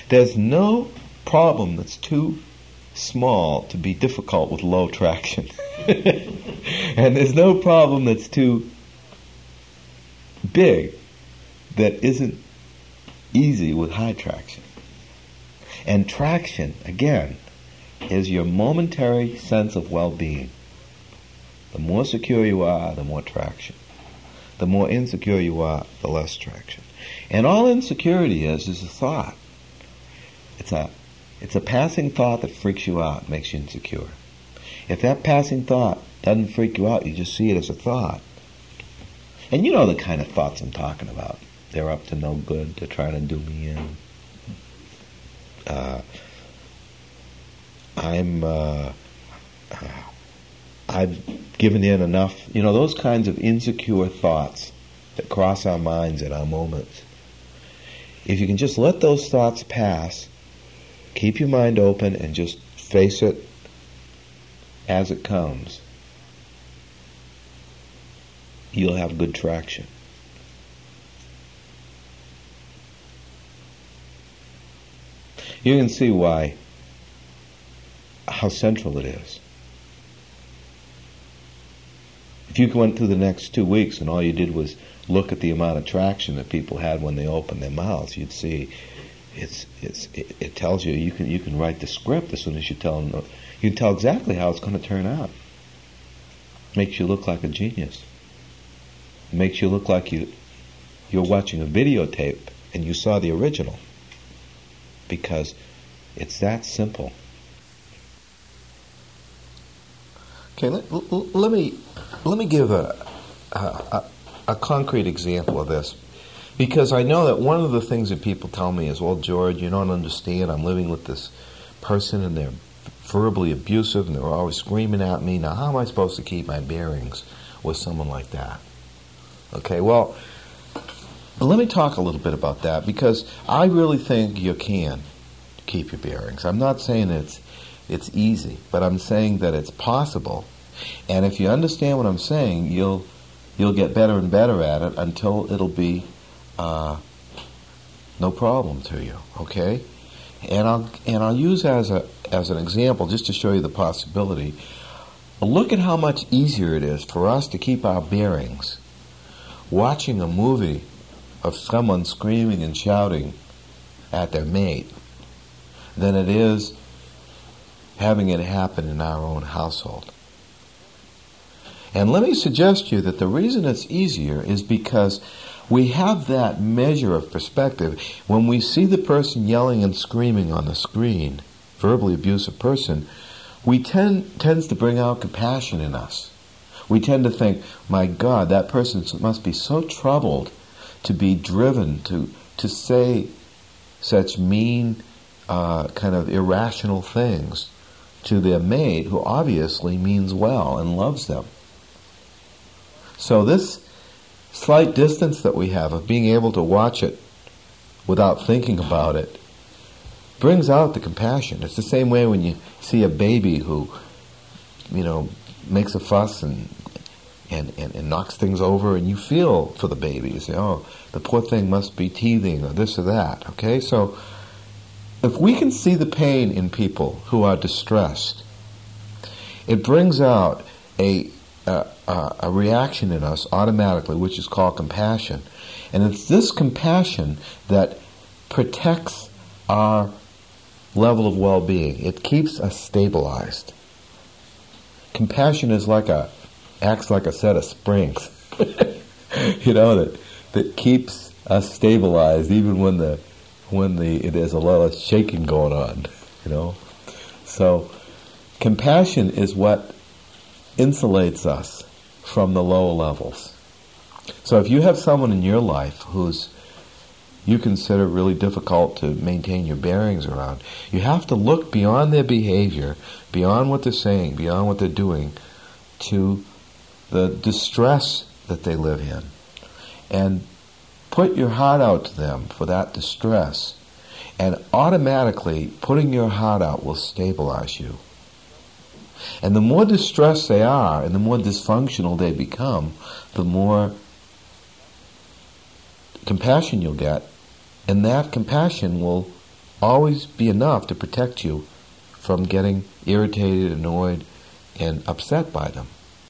There's no problem that's too small to be difficult with low traction. And there's no problem that's too big that isn't easy with high traction. And traction, again, is your momentary sense of well-being. The more secure you are, the more traction. The more insecure you are, the less traction. And all insecurity is a thought. It's a passing thought that freaks you out, makes you insecure. If that passing thought doesn't freak you out, you just see it as a thought. And you know the kind of thoughts I'm talking about. They're up to no good. They're trying to do me in. I've given in enough. You know, those kinds of insecure thoughts that cross our minds at our moments. If you can just let those thoughts pass, keep your mind open and just face it as it comes, you'll have good traction. You can see how central it is. If you went through the next 2 weeks and all you did was look at the amount of traction that people had when they opened their mouths, you'd see it tells you can write the script as soon as you tell them. You can tell exactly how it's going to turn out. Makes you look like a genius. Makes you look like you're watching a videotape and you saw the original. Because it's that simple. Okay, let me give a concrete example of this, because I know that one of the things that people tell me is, well, George, you don't understand. I'm living with this person and they're verbally abusive and they're always screaming at me. Now, how am I supposed to keep my bearings with someone like that? Okay, well, let me talk a little bit about that, because I really think you can keep your bearings. I'm not saying it's easy, but I'm saying that it's possible. And if you understand what I'm saying, you'll get better and better at it until it'll be no problem to you. Okay, and I'll use as an example, just to show you the possibility. Look at how much easier it is for us to keep our bearings watching a movie of someone screaming and shouting at their mate than it is having it happen in our own household. And let me suggest to you that the reason it's easier is because we have that measure of perspective. When we see the person yelling and screaming on the screen, verbally abusive person, we tends to bring out compassion in us. We tend to think, my God, that person must be so troubled to be driven to say such mean, kind of irrational things to their mate, who obviously means well and loves them. So this slight distance that we have of being able to watch it without thinking about it brings out the compassion. It's the same way when you see a baby who, makes a fuss and knocks things over, and you feel for the baby. You say, oh, the poor thing must be teething, or this or that. Okay, so if we can see the pain in people who are distressed, it brings out a reaction in us automatically, which is called compassion. And it's this compassion that protects our level of well-being. It keeps us stabilized. Compassion is acts like a set of springs, that keeps us stabilized even when there's a lot of shaking going on, So compassion is what insulates us from the low levels. So if you have someone in your life who's you consider really difficult to maintain your bearings around, you have to look beyond their behavior, beyond what they're saying, beyond what they're doing, to the distress that they live in, and put your heart out to them for that distress, and automatically putting your heart out will stabilize you. And the more distressed they are and the more dysfunctional they become, the more compassion you'll get, and that compassion will always be enough to protect you from getting irritated, annoyed, and upset by them.